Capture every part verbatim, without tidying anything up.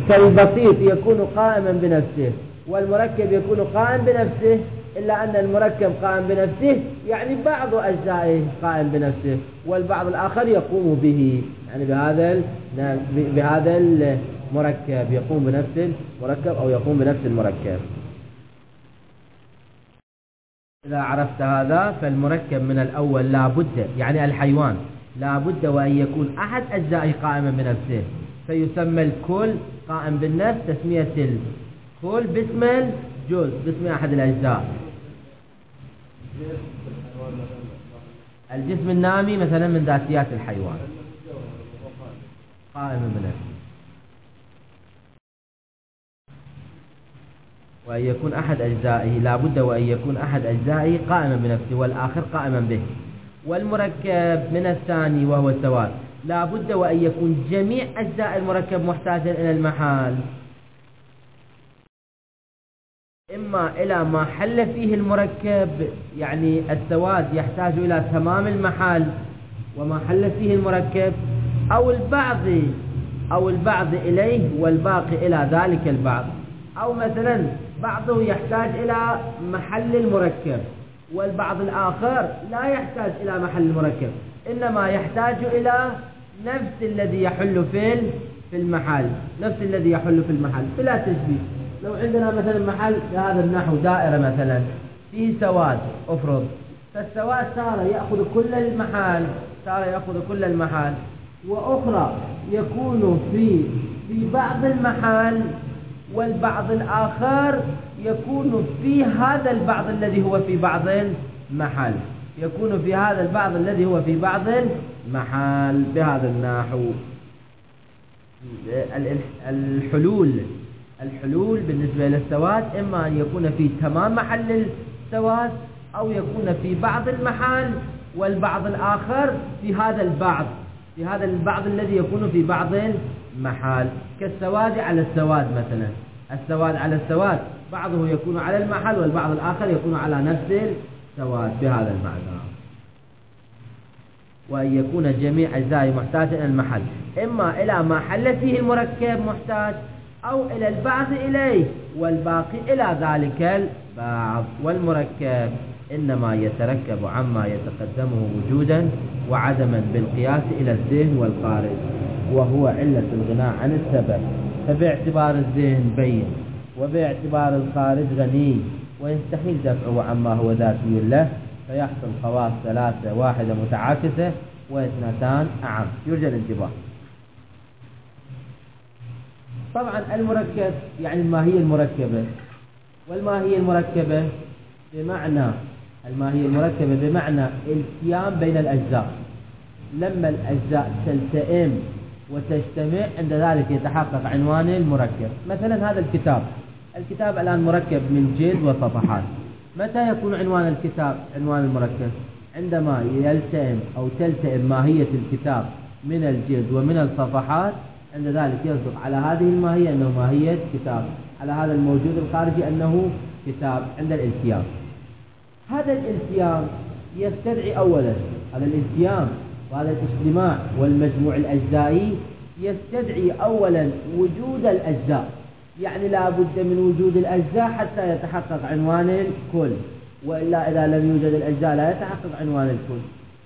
فالبسيط يكون قائما بنفسه والمركب يكون قائم بنفسه، إلا أن المركب قائم بنفسه يعني بعض أجزائه قائم بنفسه والبعض الآخر يقوم به، يعني بهذا بهذا المركب يقوم بنفس المركب أو يقوم بنفس المركب. إذا عرفت هذا فالمركب من الأول لا بد، يعني الحيوان لا بد وأن يكون أحد أجزائه قائما بنفسه، فيسمى الكل قائم بالنفس تسمية الكل باسم الجزء باسم أحد الأجزاء. الجسم النامي مثلا من ذاتيات الحيوان قائم بنفسه، وأن يكون أحد أجزائه لا بد وأن يكون أحد أجزائه قائما بنفسه والآخر قائما به. والمركب من الثاني وهو السواد لا بد وأن يكون جميع أجزاء المركب محتاجا إلى المحال، إما إلى ما حل فيه المركب، يعني السواد يحتاج إلى تمام المحال وما حل فيه المركب، أو البعض أو البعض إليه والباقي إلى ذلك البعض، أو مثلا بعضه يحتاج إلى محل المركب والبعض الآخر لا يحتاج إلى محل المركب، إنما يحتاج إلى نفس الذي يحل في في المحل نفس الذي يحل في المحل بلا تشبيه. لو عندنا مثلا محل بهذا النحو دائرة مثلا فيه سواد أفرض، فالسواد صار يأخذ كل المحل صار يأخذ كل المحل وأخرى يكون في في بعض المحل والبعض الآخر يكون في هذا البعض الذي هو في بعض المحل يكون في هذا البعض الذي هو في بعض المحل بهذا النحو. الحلول الحلول بالنسبة للسواد إما أن يكون في تمام محل السواد أو يكون في بعض المحل والبعض الآخر في هذا البعض في هذا البعض الذي يكون في بعض المحل، كالسواد على السواد مثلا، السواد على السواد بعضه يكون على المحل والبعض الآخر يكون على نفس السواد بهذا المعنى. وأن يكون جميع أجزائه محتاجا إلى المحل، إما إلى ما حل فيه المركب محتاج أو إلى البعض إليه والباقي إلى ذلك البعض. والمركب إنما يتركب عما يتقدمه وجودا وعدما بالقياس إلى الذهن والخارج، وهو علة الغناء عن السبب، فباعتبار الذهن بين وباعتبار الخارج غني، ويستحيل دفعه عما هو ذاتي له، فيحصل خواص ثلاثة واحدة متعاكسة واثنتان أعم. يرجى الانتباه. طبعا المركب يعني الماهية المركبة، والماهية المركبة بمعنى الماهية المركبة بمعنى التيام بين الأجزاء، لما الأجزاء تلتئم وتجتمع عند ذلك يتحقق عنوان المركب. مثلا هذا الكتاب الكتاب الآن مركب من جلد وصفحات، متى يكون عنوان الكتاب عنوان المركب؟ عندما يلتئم أو تلتئم ماهية الكتاب من الجلد ومن الصفحات، عند ذلك يصدق على هذه الماهية أنه ماهية كتاب، على هذا الموجود الخارجي أنه كتاب عند الالتيام. هذا الالتيام يستدعي أولا هذا الالتيام وهذا الاجتماع والمجموع الأجزائي يستدعي أولا وجود الأجزاء، يعني لا بد من وجود الأجزاء حتى يتحقق عنوان الكل، وإلا إذا لم يوجد الأجزاء لا يتحقق عنوان الكل.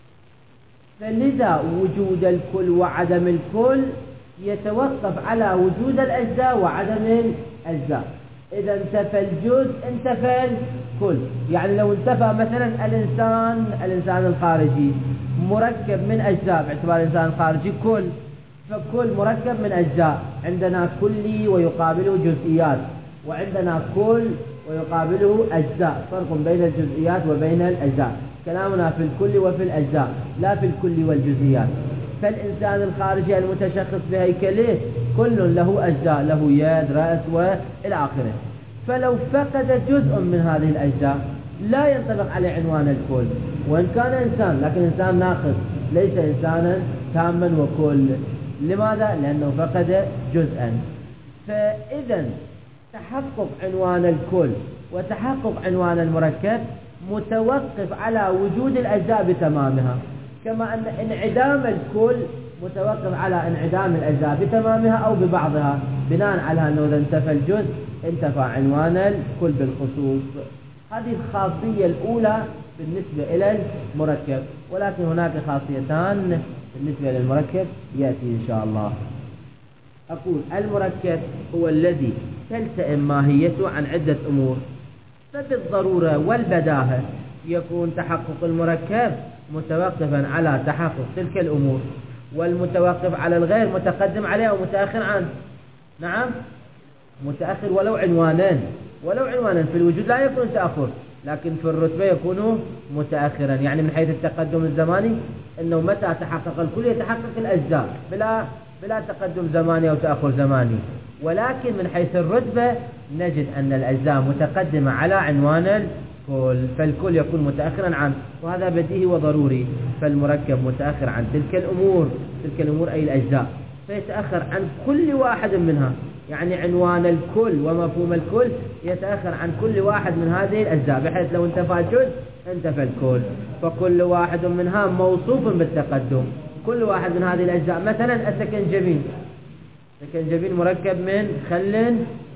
فلذا وجود الكل وعدم الكل يتوقف على وجود الأجزاء وعدم الأجزاء. إذا انتفى الجزء انتفى الكل، يعني لو انتفى مثلا الإنسان الإنسان الخارجي مركب من أجزاء باعتبار الإنسان الخارجي كل، فكل مركب من أجزاء، عندنا كلي ويقابله جزئيات، وعندنا كل ويقابله أجزاء، فرق بين الجزئيات وبين الأجزاء. كلامنا في الكل وفي الأجزاء لا في الكل والجزئيات. فالإنسان الخارجي المتشخص بهيكله كل له أجزاء، له يد رأس وإلى آخره، فلو فقد جزء من هذه الأجزاء لا ينطبق عليه عنوان الكل، وإن كان إنسان لكن إنسان ناقص ليس إنسانا تاما وكل. لماذا؟ لأنه فقد جزءا. فإذا تحقق عنوان الكل وتحقق عنوان المركب متوقف على وجود الأجزاء بتمامها، كما أن انعدام الكل متوقف على انعدام الأجزاء بتمامها أو ببعضها، بناء على أنه إذا انتفى الجزء انتفى عنوان الكل بالخصوص. هذه الخاصية الأولى بالنسبة إلى المركب، ولكن هناك خاصيتان بالنسبة للمركب يأتي إن شاء الله. أقول المركب هو الذي تلتئم ماهيته عن عدة أمور، فبالضرورة والبداهة يكون تحقق المركب متوقفا على تحقق تلك الأمور، والمتوقف على الغير متقدم عليه أو متأخر عنه. نعم، متأخر ولو عنوانين، ولو عنوانين في الوجود لا يكون تأخر، لكن في الرتبة يكون متأخرا، يعني من حيث التقدم الزماني أنه متى تحقق الكل يتحقق الأجزاء بلا بلا تقدم زماني أو تأخر زماني. ولكن من حيث الرتبة نجد أن الأجزاء متقدمة على عنوان الكل، فالكل يكون متأخرا عنه، وهذا بديهي وضروري. فالمركب متأخر عن تلك الأمور، تلك الأمور أي الأجزاء، فيتأخر عن كل واحد منها، يعني عنوان الكل ومفهوم الكل يتأخر عن كل واحد من هذه الأجزاء، بحيث لو انتفى جزء انتفى الكل، فكل واحد منها موصوف بالتقدم. كل واحد من هذه الأجزاء، مثلا السكنجبين، السكنجبين مركب من خل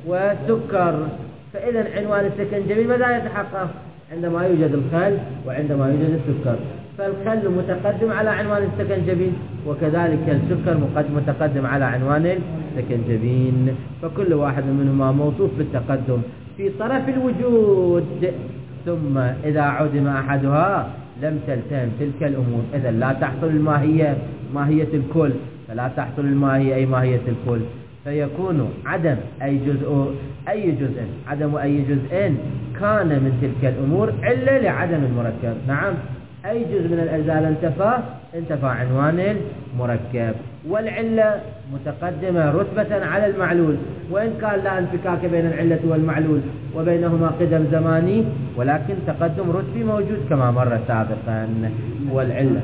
وسكر، فإذا عنوان السكنجبين ماذا يتحقق؟ عندما يوجد الخل وعندما يوجد السكر، فالخل متقدم على عنوان السكنجبين، وكذلك السكر متقدم على عنوان السكنجبين، فكل واحد منهما موصوف بالتقدم في طرف الوجود. ثم إذا عدم أحدها لم تلتئم تلك الأمور، إذا لا تحصل الماهية ماهية الكل، فلا تحصل الماهية أي ماهية الكل، فيكون عدم أي جزء أي جزء عدم أي جزء كان من تلك الأمور علة لعدم المركب. نعم، أي جزء من الأجزاء انتفى انتفى عنوان المركب، والعلة متقدمة رتبة على المعلول، وإن كان لا انفكاك بين العلة والمعلول وبينهما قدم زماني، ولكن تقدم رتبي موجود كما مر سابقا. والعلة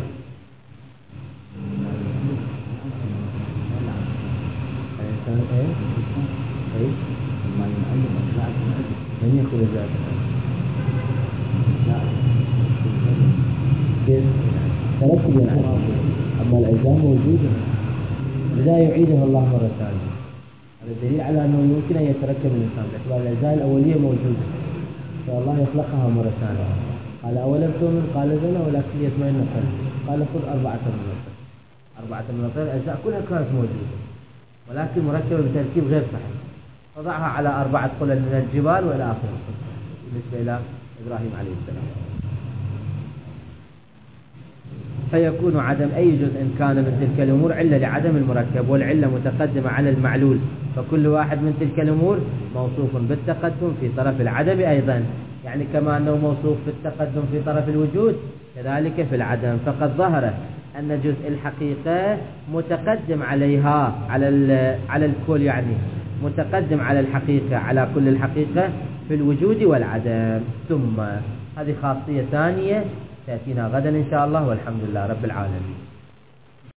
تركب العلم، أما الأجزاء موجودة، لذا يعيده الله مرة ثانية. هذا دليل على أنه يمكن أن يتركب الإنسان باعتبار الأجزاء الأولية موجودة، فالله يخلقها مرة ثانية. قال أولا تؤمن، قال زنا ولكن يطمئن قلبي، قال خذ أربعة من الطير، أربعة من الطير الأجزاء كلها كانت موجودة، ولكن مركبة بتركيب غير صحيح، فضعها على أربعة قلل من الجبال وإلى آخره بالنسبة إلى إبراهيم عليه السلام. فيكون عدم أي جزء كان من تلك الأمور علة لعدم المركب، والعلة متقدمة على المعلول، فكل واحد من تلك الأمور موصوف بالتقدم في طرف العدم أيضا، يعني كما أنه موصوف بالتقدم في طرف الوجود كذلك في العدم. فقد ظهر أن جزء الحقيقة متقدم عليها على على الكل، يعني متقدم على الحقيقة على كل الحقيقة في الوجود والعدم. ثم هذه خاصية ثانية تأتينا غدا إن شاء الله، والحمد لله رب العالمين.